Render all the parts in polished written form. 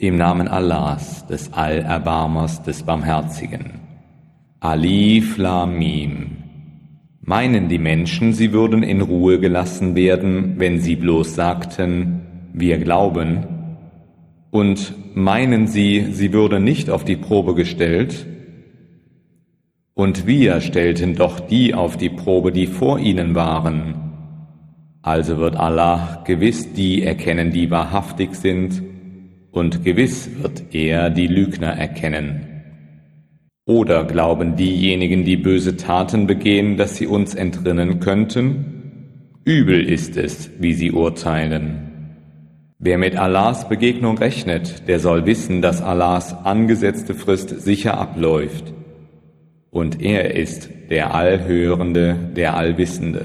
Im Namen Allahs, des Allerbarmers, des Barmherzigen. Alif Lam Mim. Meinen die Menschen, sie würden in Ruhe gelassen werden, wenn sie bloß sagten, wir glauben? Und meinen sie, sie würden nicht auf die Probe gestellt? Und wir stellten doch die auf die Probe, die vor ihnen waren. Also wird Allah gewiss die erkennen, die wahrhaftig sind, und gewiss wird er die Lügner erkennen. Oder glauben diejenigen, die böse Taten begehen, dass sie uns entrinnen könnten? Übel ist es, wie sie urteilen. Wer mit Allahs Begegnung rechnet, der soll wissen, dass Allahs angesetzte Frist sicher abläuft. Und er ist der Allhörende, der Allwissende.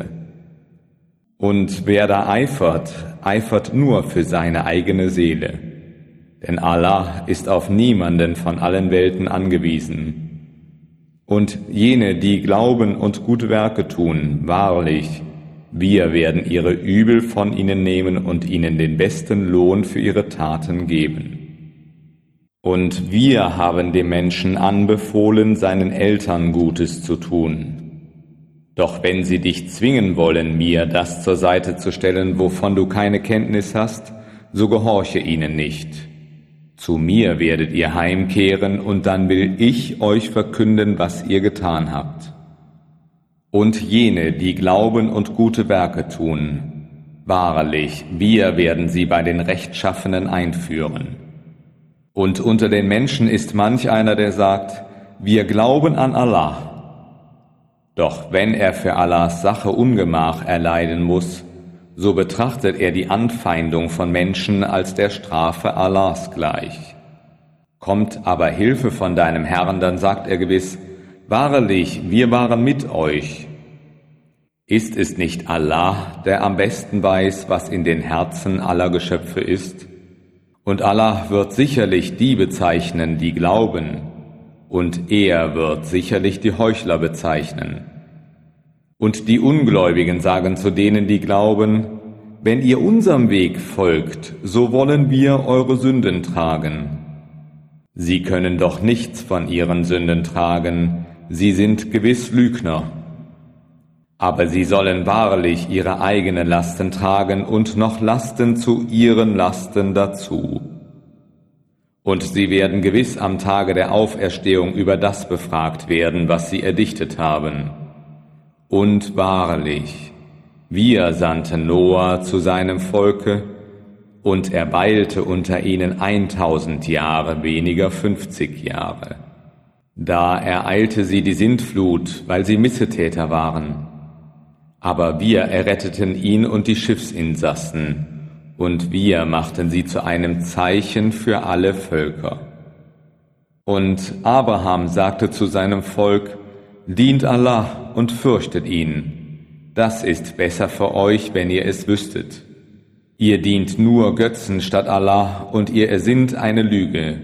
Und wer da eifert, eifert nur für seine eigene Seele. Denn Allah ist auf niemanden von allen Welten angewiesen. Und jene, die glauben und gute Werke tun, wahrlich, wir werden ihre Übel von ihnen nehmen und ihnen den besten Lohn für ihre Taten geben. Und wir haben dem Menschen anbefohlen, seinen Eltern Gutes zu tun. Doch wenn sie dich zwingen wollen, mir das zur Seite zu stellen, wovon du keine Kenntnis hast, so gehorche ihnen nicht. Zu mir werdet ihr heimkehren, und dann will ich euch verkünden, was ihr getan habt. Und jene, die glauben und gute Werke tun, wahrlich, wir werden sie bei den Rechtschaffenen einführen. Und unter den Menschen ist manch einer, der sagt, wir glauben an Allah. Doch wenn er für Allahs Sache Ungemach erleiden muss, so betrachtet er die Anfeindung von Menschen als der Strafe Allahs gleich. Kommt aber Hilfe von deinem Herrn, dann sagt er gewiss, wahrlich, wir waren mit euch. Ist es nicht Allah, der am besten weiß, was in den Herzen aller Geschöpfe ist? Und Allah wird sicherlich die bezeichnen, die glauben, und er wird sicherlich die Heuchler bezeichnen. Und die Ungläubigen sagen zu denen, die glauben, wenn ihr unserem Weg folgt, so wollen wir eure Sünden tragen. Sie können doch nichts von ihren Sünden tragen, sie sind gewiss Lügner. Aber sie sollen wahrlich ihre eigenen Lasten tragen und noch Lasten zu ihren Lasten dazu. Und sie werden gewiss am Tage der Auferstehung über das befragt werden, was sie erdichtet haben. Und wahrlich, wir sandten Noah zu seinem Volke, und er weilte unter ihnen 1000 Jahre, weniger 50 Jahre. Da ereilte sie die Sintflut, weil sie Missetäter waren. Aber wir erretteten ihn und die Schiffsinsassen, und wir machten sie zu einem Zeichen für alle Völker. Und Abraham sagte zu seinem Volk, dient Allah und fürchtet ihn. Das ist besser für euch, wenn ihr es wüsstet. Ihr dient nur Götzen statt Allah, und ihr ersinnt eine Lüge.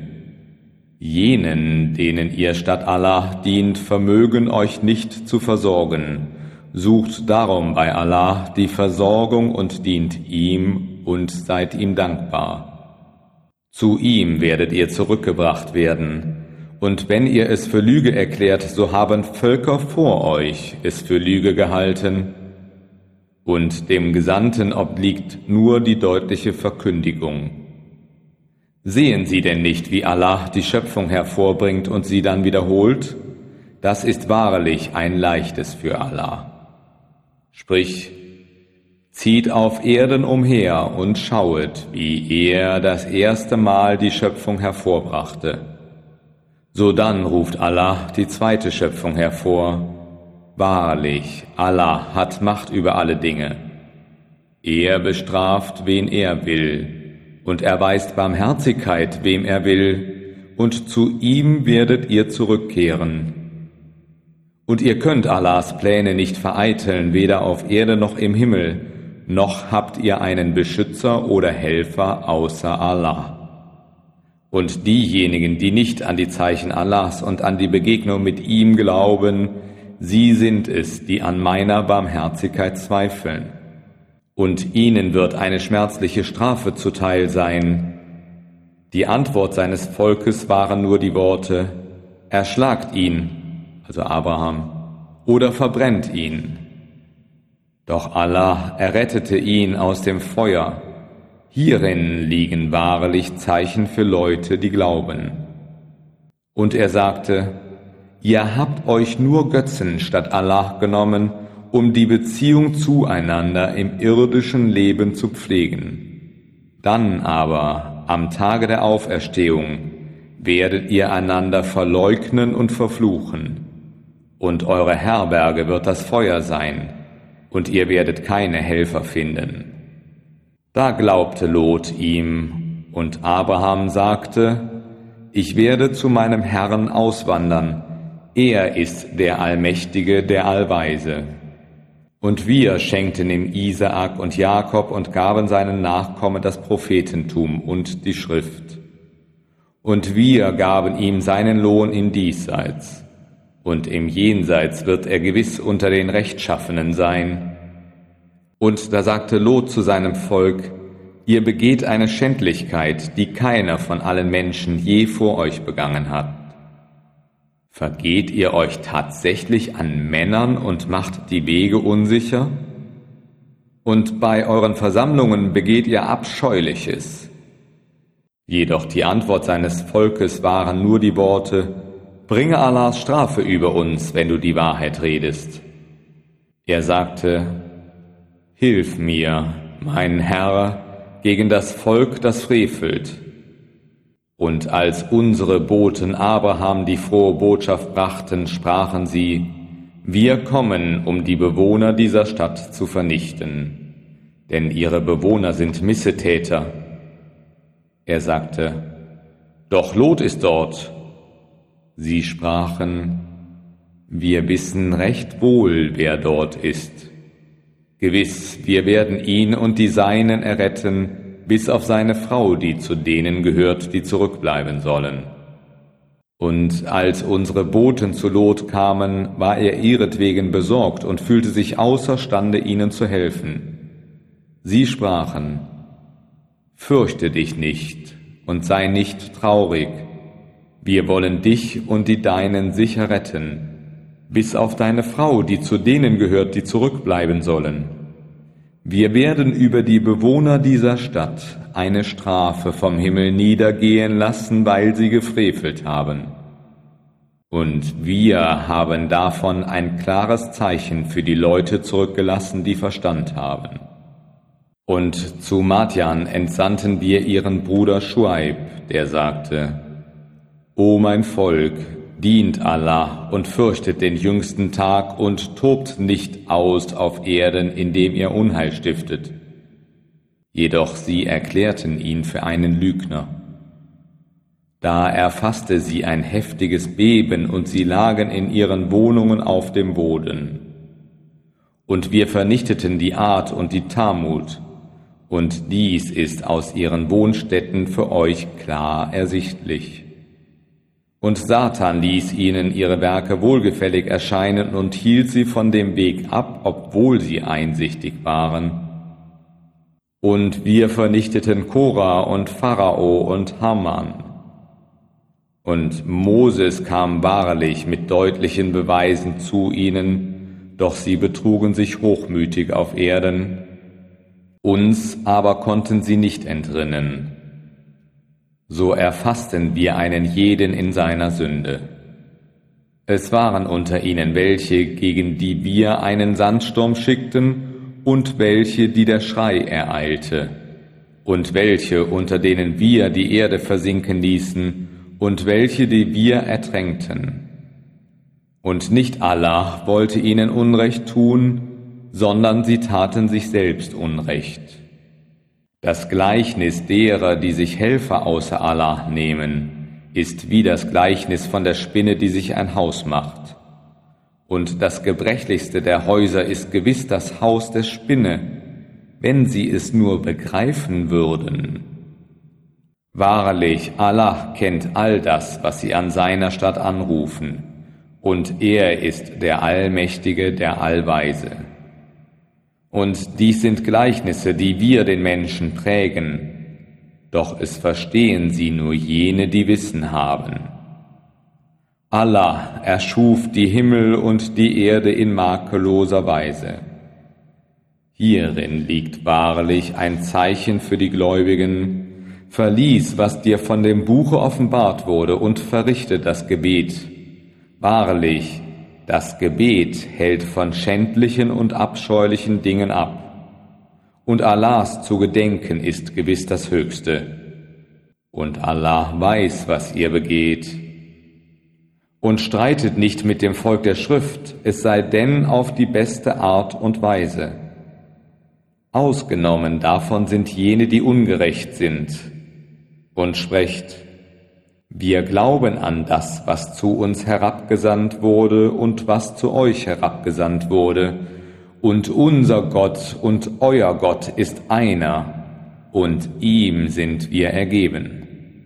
Jenen, denen ihr statt Allah dient, vermögen euch nicht zu versorgen. Sucht darum bei Allah die Versorgung und dient ihm und seid ihm dankbar. Zu ihm werdet ihr zurückgebracht werden. Und wenn ihr es für Lüge erklärt, so haben Völker vor euch es für Lüge gehalten. Und dem Gesandten obliegt nur die deutliche Verkündigung. Sehen Sie denn nicht, wie Allah die Schöpfung hervorbringt und sie dann wiederholt? Das ist wahrlich ein Leichtes für Allah. Sprich, zieht auf Erden umher und schauet, wie er das erste Mal die Schöpfung hervorbrachte. Sodann ruft Allah die zweite Schöpfung hervor. Wahrlich, Allah hat Macht über alle Dinge. Er bestraft, wen er will, und erweist Barmherzigkeit, wem er will, und zu ihm werdet ihr zurückkehren. Und ihr könnt Allahs Pläne nicht vereiteln, weder auf Erde noch im Himmel, noch habt ihr einen Beschützer oder Helfer außer Allah. Und diejenigen, die nicht an die Zeichen Allahs und an die Begegnung mit ihm glauben, sie sind es, die an meiner Barmherzigkeit zweifeln. Und ihnen wird eine schmerzliche Strafe zuteil sein. Die Antwort seines Volkes waren nur die Worte: Erschlagt ihn, also Abraham, oder verbrennt ihn. Doch Allah errettete ihn aus dem Feuer. Hierin liegen wahrlich Zeichen für Leute, die glauben. Und er sagte: Ihr habt euch nur Götzen statt Allah genommen, um die Beziehung zueinander im irdischen Leben zu pflegen. Dann aber, am Tage der Auferstehung, werdet ihr einander verleugnen und verfluchen. Und eure Herberge wird das Feuer sein, und ihr werdet keine Helfer finden. Da glaubte Lot ihm, und Abraham sagte: Ich werde zu meinem Herrn auswandern, er ist der Allmächtige, der Allweise. Und wir schenkten ihm Isaak und Jakob und gaben seinen Nachkommen das Prophetentum und die Schrift. Und wir gaben ihm seinen Lohn im Diesseits, und im Jenseits wird er gewiss unter den Rechtschaffenen sein. Und da sagte Lot zu seinem Volk: Ihr begeht eine Schändlichkeit, die keiner von allen Menschen je vor euch begangen hat. Vergeht ihr euch tatsächlich an Männern und macht die Wege unsicher? Und bei euren Versammlungen begeht ihr Abscheuliches. Jedoch die Antwort seines Volkes waren nur die Worte: Bringe Allahs Strafe über uns, wenn du die Wahrheit redest. Er sagte: Hilf mir, mein Herr, gegen das Volk, das frevelt. Und als unsere Boten Abraham die frohe Botschaft brachten, sprachen sie: Wir kommen, um die Bewohner dieser Stadt zu vernichten, denn ihre Bewohner sind Missetäter. Er sagte: Doch Lot ist dort. Sie sprachen: Wir wissen recht wohl, wer dort ist. Gewiss, wir werden ihn und die Seinen erretten, bis auf seine Frau, die zu denen gehört, die zurückbleiben sollen. Und als unsere Boten zu Lot kamen, war er ihretwegen besorgt und fühlte sich außerstande, ihnen zu helfen. Sie sprachen: Fürchte dich nicht und sei nicht traurig. Wir wollen dich und die Deinen sicher retten, bis auf deine Frau, die zu denen gehört, die zurückbleiben sollen. Wir werden über die Bewohner dieser Stadt eine Strafe vom Himmel niedergehen lassen, weil sie gefrevelt haben. Und wir haben davon ein klares Zeichen für die Leute zurückgelassen, die Verstand haben. Und zu Madjan entsandten wir ihren Bruder Schuaib, der sagte: O mein Volk, dient Allah und fürchtet den jüngsten Tag und tobt nicht aus auf Erden, indem ihr Unheil stiftet. Jedoch sie erklärten ihn für einen Lügner. Da erfasste sie ein heftiges Beben und sie lagen in ihren Wohnungen auf dem Boden. Und wir vernichteten die Ad und die Thamud, und dies ist aus ihren Wohnstätten für euch klar ersichtlich. Und Satan ließ ihnen ihre Werke wohlgefällig erscheinen und hielt sie von dem Weg ab, obwohl sie einsichtig waren. Und wir vernichteten Korah und Pharao und Haman. Und Moses kam wahrlich mit deutlichen Beweisen zu ihnen, doch sie betrugen sich hochmütig auf Erden. Uns aber konnten sie nicht entrinnen. So erfassten wir einen jeden in seiner Sünde. Es waren unter ihnen welche, gegen die wir einen Sandsturm schickten, und welche, die der Schrei ereilte, und welche, unter denen wir die Erde versinken ließen, und welche, die wir ertränkten. Und nicht Allah wollte ihnen Unrecht tun, sondern sie taten sich selbst Unrecht. Das Gleichnis derer, die sich Helfer außer Allah nehmen, ist wie das Gleichnis von der Spinne, die sich ein Haus macht. Und das gebrechlichste der Häuser ist gewiss das Haus der Spinne, wenn sie es nur begreifen würden. Wahrlich, Allah kennt all das, was sie an seiner Stadt anrufen, und er ist der Allmächtige, der Allweise. Und dies sind Gleichnisse, die wir den Menschen prägen. doch es verstehen sie nur jene, die Wissen haben. Allah erschuf die Himmel und die Erde in makelloser Weise. Hierin liegt wahrlich ein Zeichen für die Gläubigen. Verlies, was dir von dem Buche offenbart wurde, und verrichte das Gebet. Wahrlich, das Gebet hält von schändlichen und abscheulichen Dingen ab. Und Allahs zu gedenken ist gewiss das Höchste. Und Allah weiß, was ihr begeht. Und streitet nicht mit dem Volk der Schrift, es sei denn auf die beste Art und Weise. Ausgenommen davon sind jene, die ungerecht sind. Und sprecht: Wir glauben an das, was zu uns herabgesandt wurde und was zu euch herabgesandt wurde. Und unser Gott und euer Gott ist einer, und ihm sind wir ergeben.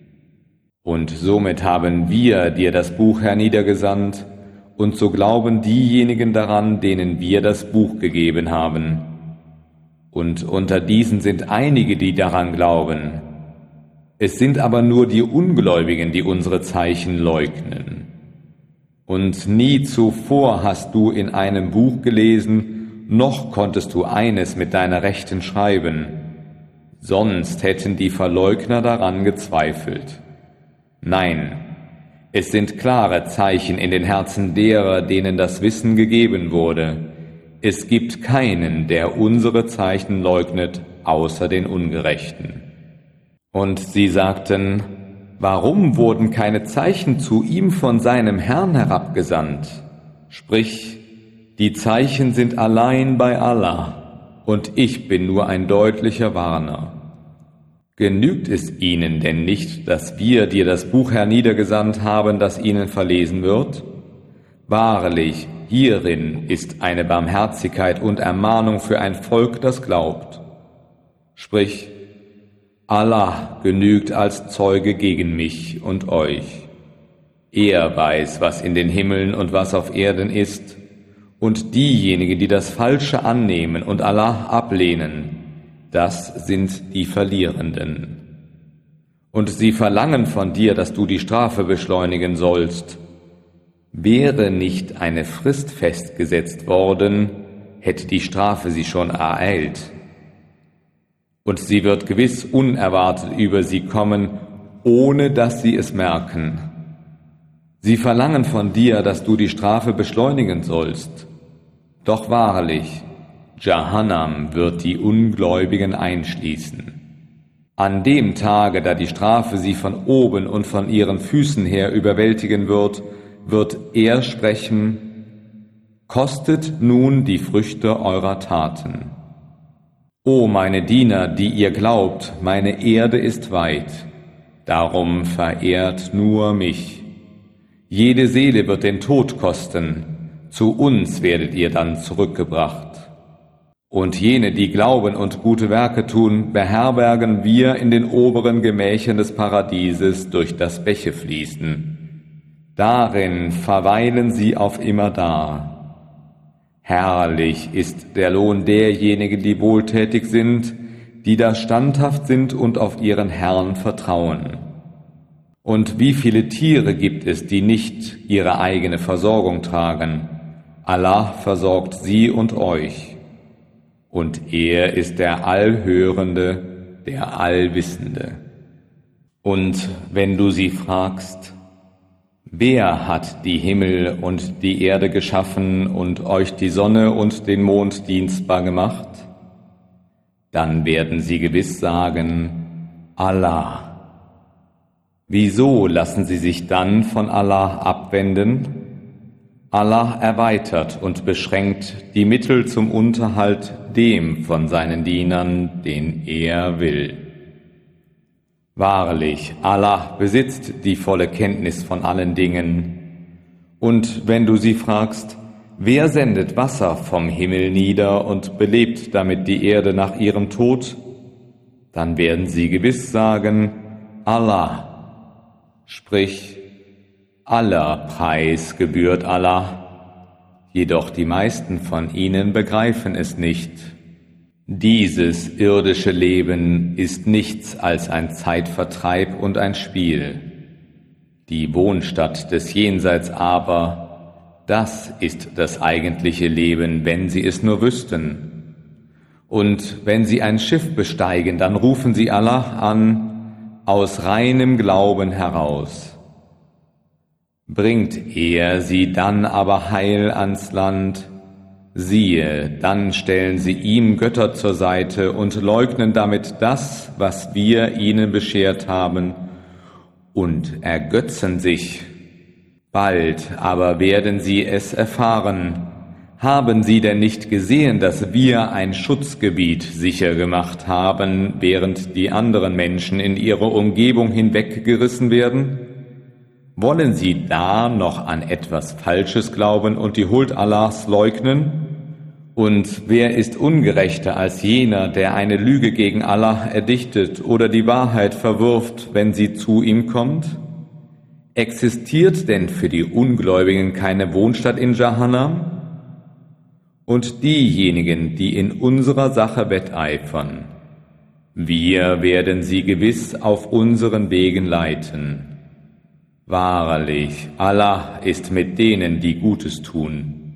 Und somit haben wir dir das Buch herniedergesandt, und so glauben diejenigen daran, denen wir das Buch gegeben haben. Und unter diesen sind einige, die daran glauben. Es sind aber nur die Ungläubigen, die unsere Zeichen leugnen. Und nie zuvor hast du in einem Buch gelesen, noch konntest du eines mit deiner Rechten schreiben. Sonst hätten die Verleugner daran gezweifelt. Nein, es sind klare Zeichen in den Herzen derer, denen das Wissen gegeben wurde. Es gibt keinen, der unsere Zeichen leugnet, außer den Ungerechten. Und sie sagten: Warum wurden keine Zeichen zu ihm von seinem Herrn herabgesandt? Sprich: Die Zeichen sind allein bei Allah, und ich bin nur ein deutlicher Warner. Genügt es ihnen denn nicht, dass wir dir das Buch herniedergesandt haben, das ihnen verlesen wird? Wahrlich, hierin ist eine Barmherzigkeit und Ermahnung für ein Volk, das glaubt. Sprich: Allah genügt als Zeuge gegen mich und euch. Er weiß, was in den Himmeln und was auf Erden ist, und diejenigen, die das Falsche annehmen und Allah ablehnen, das sind die Verlierenden. Und sie verlangen von dir, dass du die Strafe beschleunigen sollst. Wäre nicht eine Frist festgesetzt worden, hätte die Strafe sie schon ereilt. Und sie wird gewiss unerwartet über sie kommen, ohne dass sie es merken. Sie verlangen von dir, dass du die Strafe beschleunigen sollst. Doch wahrlich, Jahannam wird die Ungläubigen einschließen. An dem Tage, da die Strafe sie von oben und von ihren Füßen her überwältigen wird, wird er sprechen: Kostet nun die Früchte eurer Taten. O meine Diener, die ihr glaubt, meine Erde ist weit, darum verehrt nur mich. Jede Seele wird den Tod kosten, zu uns werdet ihr dann zurückgebracht. Und jene, die glauben und gute Werke tun, beherbergen wir in den oberen Gemächern des Paradieses, durch das Bäche fließen. Darin verweilen sie auf immerdar. Herrlich ist der Lohn derjenigen, die wohltätig sind, die da standhaft sind und auf ihren Herrn vertrauen. Und wie viele Tiere gibt es, die nicht ihre eigene Versorgung tragen? Allah versorgt sie und euch. Und er ist der Allhörende, der Allwissende. Und wenn du sie fragst: Wer hat die Himmel und die Erde geschaffen und euch die Sonne und den Mond dienstbar gemacht? Dann werden sie gewiss sagen: Allah. Wieso lassen sie sich dann von Allah abwenden? Allah erweitert und beschränkt die Mittel zum Unterhalt dem von seinen Dienern, den er will. Wahrlich, Allah besitzt die volle Kenntnis von allen Dingen. Und wenn du sie fragst: Wer sendet Wasser vom Himmel nieder und belebt damit die Erde nach ihrem Tod? Dann werden sie gewiss sagen: Allah. Sprich: Aller Preis gebührt Allah, jedoch die meisten von ihnen begreifen es nicht. Dieses irdische Leben ist nichts als ein Zeitvertreib und ein Spiel. Die Wohnstatt des Jenseits aber, das ist das eigentliche Leben, wenn Sie es nur wüssten. Und wenn Sie ein Schiff besteigen, dann rufen Sie Allah an, aus reinem Glauben heraus. Bringt er Sie dann aber heil ans Land, siehe, dann stellen Sie ihm Götter zur Seite und leugnen damit das, was wir ihnen beschert haben, und ergötzen sich. Bald aber werden Sie es erfahren. Haben Sie denn nicht gesehen, dass wir ein Schutzgebiet sicher gemacht haben, während die anderen Menschen in ihre Umgebung hinweggerissen werden? Wollen Sie da noch an etwas Falsches glauben und die Huld Allahs leugnen? Und wer ist ungerechter als jener, der eine Lüge gegen Allah erdichtet oder die Wahrheit verwirft, wenn sie zu ihm kommt? Existiert denn für die Ungläubigen keine Wohnstatt in Jahannam? Und diejenigen, die in unserer Sache wetteifern, wir werden sie gewiss auf unseren Wegen leiten. Wahrlich, Allah ist mit denen, die Gutes tun,